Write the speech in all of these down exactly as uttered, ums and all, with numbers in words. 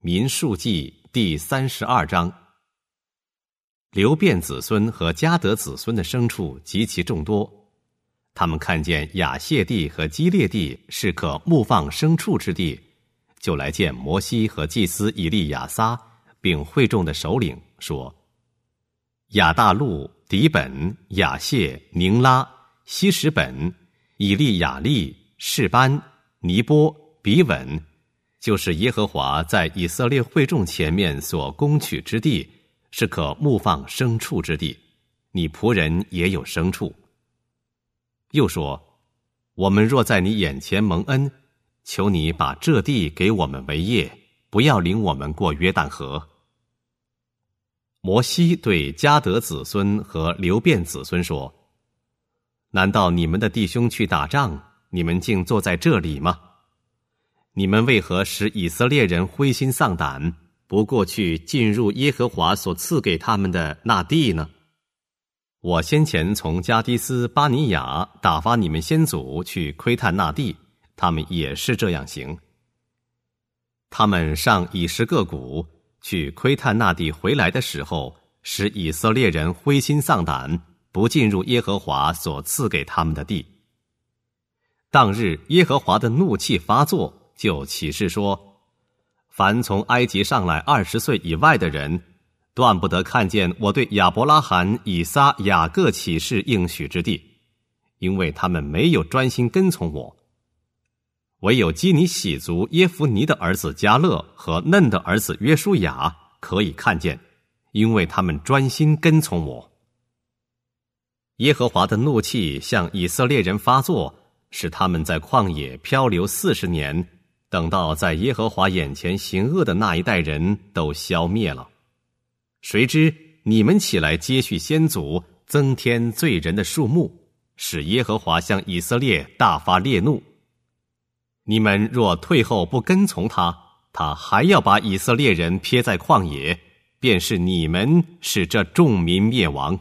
民数记第三十二章。流便子孙和迦得子孙的牲畜极其众多，他们看见亚谢地和基列地是可牧放牲畜之地，就来见摩西和祭司以利亚撒，并会众的首领，说：亚大路、底本、亚谢、宁拉、希实本、以利亚利、示班、尼波、比稳，就是耶和华在以色列会众前面所攻取之地，是可牧放牲畜之地，你仆人也有牲畜。又说：我们若在你眼前蒙恩，求你把这地给我们为业，不要领我们过约旦河。摩西对迦得子孙和流便子孙说：难道你们的弟兄去打仗，你们竟坐在这里吗？你们为何使以色列人灰心丧胆，不过去进入耶和华所赐给他们的那地呢？我先前从加迪斯巴尼亚打发你们先祖去窥探那地，他们也是这样行。他们上以实各谷去窥探那地回来的时候，使以色列人灰心丧胆，不进入耶和华所赐给他们的地。当日耶和华的怒气发作，就起誓说：凡从埃及上来二十岁以外的人，断不得看见我对亚伯拉罕、以撒、雅各起誓应许之地，因为他们没有专心跟从我。唯有基尼喜族耶孚尼的儿子迦勒和嫩的儿子约书亚可以看见，因为他们专心跟从我。耶和华的怒气向以色列人发作，使他们在旷野漂流四十年，等到在耶和华眼前行恶的那一代人都消灭了。谁知你们起来接续先祖，增添罪人的数目，使耶和华向以色列大发烈怒。你们若退后不跟从他，他还要把以色列人撇在旷野，便是你们使这众民灭亡。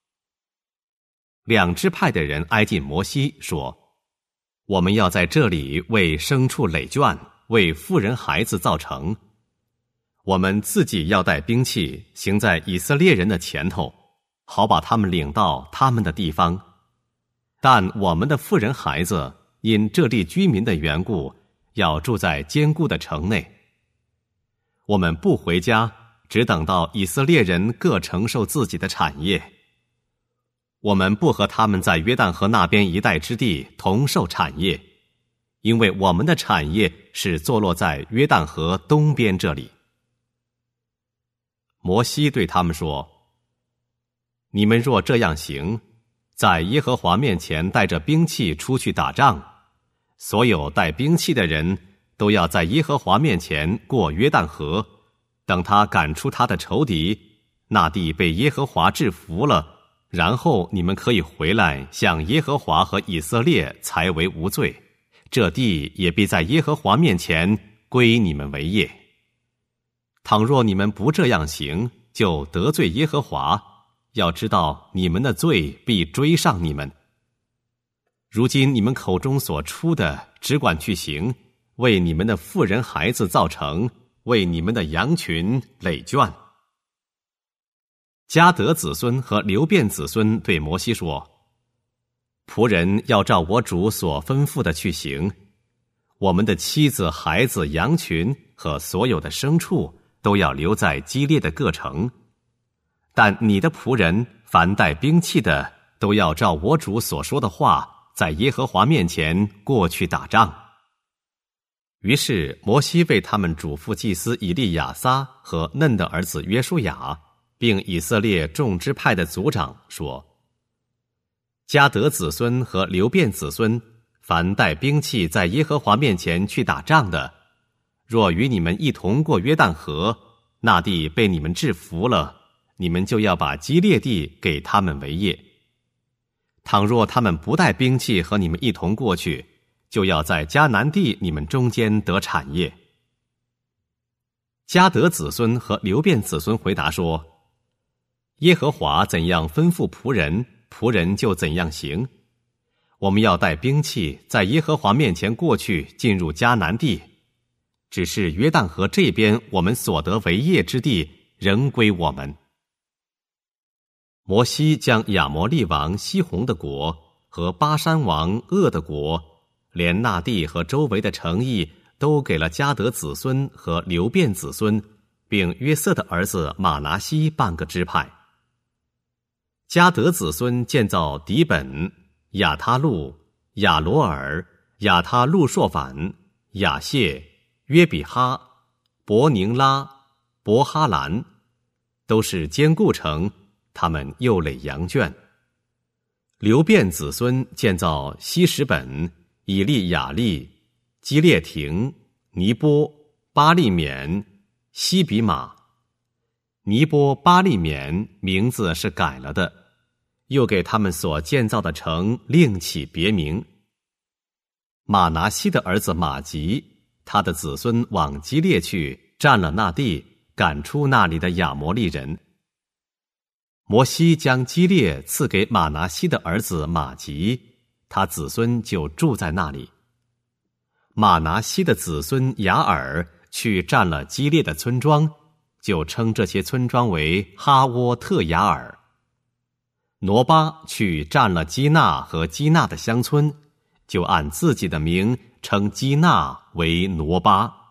两支派的人挨近摩西，说：我们要在这里为牲畜垒圈，为妇人孩子造城。我们自己要带兵器，行在以色列人的前头，好把他们领到他们的地方。但我们的妇人孩子因这地居民的缘故，要住在坚固的城内。我们不回家，只等到以色列人各承受自己的产业。我们不和他们在约旦河那边一带之地同受产业，因为我们的产业是坐落在约旦河东边这里。摩西对他们说：你们若这样行，在耶和华面前带着兵器出去打仗，所有带兵器的人都要在耶和华面前过约旦河，等他赶出他的仇敌，那地被耶和华制服了，然后你们可以回来向耶和华和以色列才为无罪，这地也必在耶和华面前归你们为业。倘若你们不这样行，就得罪耶和华，要知道你们的罪必追上你们。如今你们口中所出的，只管去行，为你们的妇人孩子造城，为你们的羊群垒圈。迦得子孙和流便子孙对摩西说：仆人要照我主所吩咐的去行，我们的妻子、孩子、羊群和所有的牲畜都要留在基列的各城。但你的仆人凡带兵器的，都要照我主所说的话，在耶和华面前过去打仗。于是摩西为他们嘱咐祭司以利亚撒和嫩的儿子约书亚，并以色列众支派的族长说：迦得子孙和流便子孙，凡带兵器在耶和华面前去打仗的，若与你们一同过约旦河，那地被你们制服了，你们就要把基列地给他们为业。倘若他们不带兵器和你们一同过去，就要在迦南地你们中间得产业。迦得子孙和流便子孙回答说：耶和华怎样吩咐仆人，仆人就怎样行。我们要带兵器在耶和华面前过去，进入迦南地。 只是约旦河这边我们所得为业之地仍归我们。摩西将亚摩利王西宏的国和巴珊王噩的国，连那地和周围的城邑都给了迦得子孙和流便子孙，并约瑟的儿子马拿西半个支派。迦得子孙建造底本、亚他路、亚罗尔、亚他路朔反、亚谢、约比哈、伯宁拉、伯哈兰，都是坚固城，他们又垒羊圈。流便子孙建造希什本、以利亚利、基列亭、尼波、巴利缅、西比马。尼波巴利缅名字是改了的，又给他们所建造的城另起别名。马拿西的儿子马吉，他的子孙往基列去，占了那地，赶出那里的亚摩利人。摩西将基列赐给马拿西的儿子马吉，他子孙就住在那里。马拿西的子孙雅尔去占了基列的村庄，就称这些村庄为哈沃特雅尔。挪巴去占了基纳和基纳的乡村，就按自己的名称基纳为挪巴。